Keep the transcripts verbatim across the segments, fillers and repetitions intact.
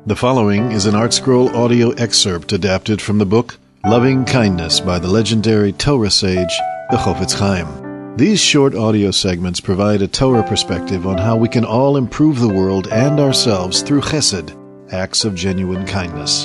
The following is an ArtScroll audio excerpt adapted from the book Loving Kindness by the legendary Torah sage, the Chofetz Chaim. These short audio segments provide a Torah perspective on how we can all improve the world and ourselves through chesed, acts of genuine kindness.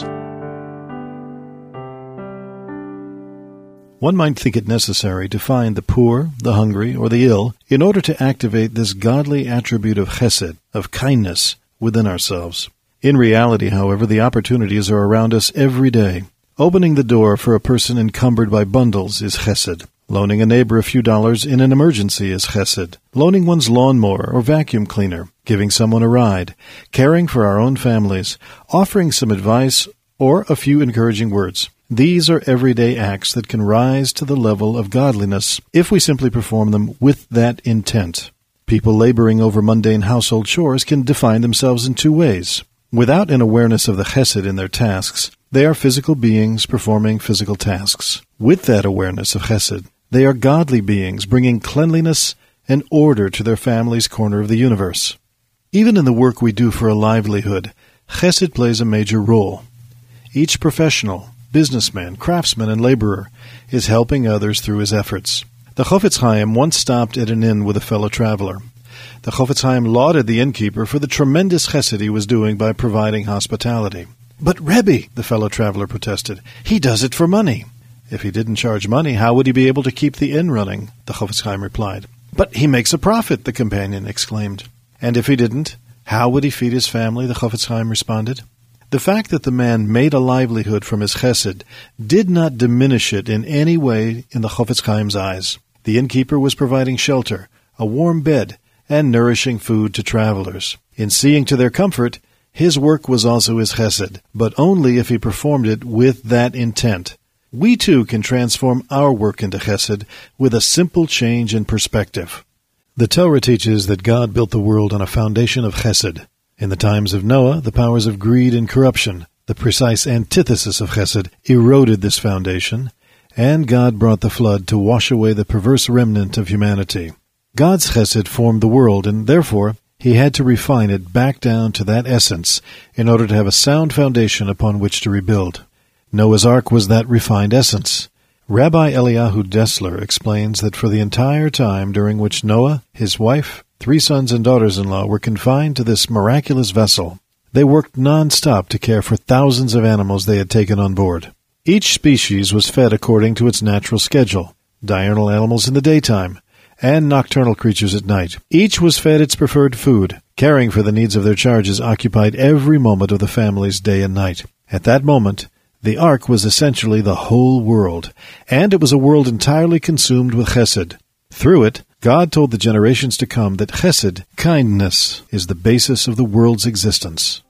One might think it necessary to find the poor, the hungry, or the ill in order to activate this godly attribute of chesed, of kindness, within ourselves. In reality, however, the opportunities are around us every day. Opening the door for a person encumbered by bundles is chesed. Loaning a neighbor a few dollars in an emergency is chesed. Loaning one's lawnmower or vacuum cleaner, giving someone a ride, caring for our own families, offering some advice, or a few encouraging words. These are everyday acts that can rise to the level of godliness if we simply perform them with that intent. People laboring over mundane household chores can define themselves in two ways. Without an awareness of the chesed in their tasks, they are physical beings performing physical tasks. With that awareness of chesed, they are godly beings bringing cleanliness and order to their family's corner of the universe. Even in the work we do for a livelihood, chesed plays a major role. Each professional, businessman, craftsman, and laborer is helping others through his efforts. The Chofetz Chaim once stopped at an inn with a fellow traveler. The Chofetz Chaim lauded the innkeeper for the tremendous chesed he was doing by providing hospitality. "But Rebbe," the fellow traveler protested, "he does it for money." "If he didn't charge money, how would he be able to keep the inn running?" the Chofetz Chaim replied. "But he makes a profit," the companion exclaimed. "And if he didn't, how would he feed his family?" the Chofetz Chaim responded. The fact that the man made a livelihood from his chesed did not diminish it in any way in the Chofetz Chaim's eyes. The innkeeper was providing shelter, a warm bed, and nourishing food to travelers. In seeing to their comfort, his work was also his chesed, but only if he performed it with that intent. We too can transform our work into chesed with a simple change in perspective. The Torah teaches that God built the world on a foundation of chesed. In the times of Noah, the powers of greed and corruption, the precise antithesis of chesed, eroded this foundation, and God brought the flood to wash away the perverse remnant of humanity. God's chesed formed the world, and therefore he had to refine it back down to that essence in order to have a sound foundation upon which to rebuild. Noah's Ark was that refined essence. Rabbi Eliyahu Dessler explains that for the entire time during which Noah, his wife, three sons and daughters-in-law were confined to this miraculous vessel, they worked non-stop to care for thousands of animals they had taken on board. Each species was fed according to its natural schedule, diurnal animals in the daytime, and nocturnal creatures at night. Each was fed its preferred food. Caring for the needs of their charges occupied every moment of the family's day and night. At that moment, the ark was essentially the whole world, and it was a world entirely consumed with chesed. Through it, God told the generations to come that chesed, kindness, is the basis of the world's existence.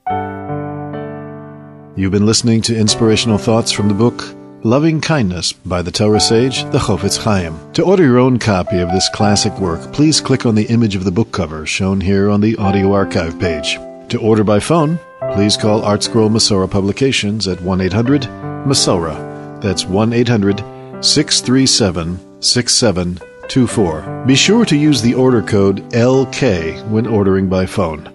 You've been listening to inspirational thoughts from the book Loving Kindness by the Torah sage, the Chofetz Chaim. To order your own copy of this classic work, please click on the image of the book cover shown here on the audio archive page. To order by phone, please call ArtScroll Masorah Publications at one eight hundred Masorah. That's one eight hundred six three seven six seven two four. Be sure to use the order code L K when ordering by phone.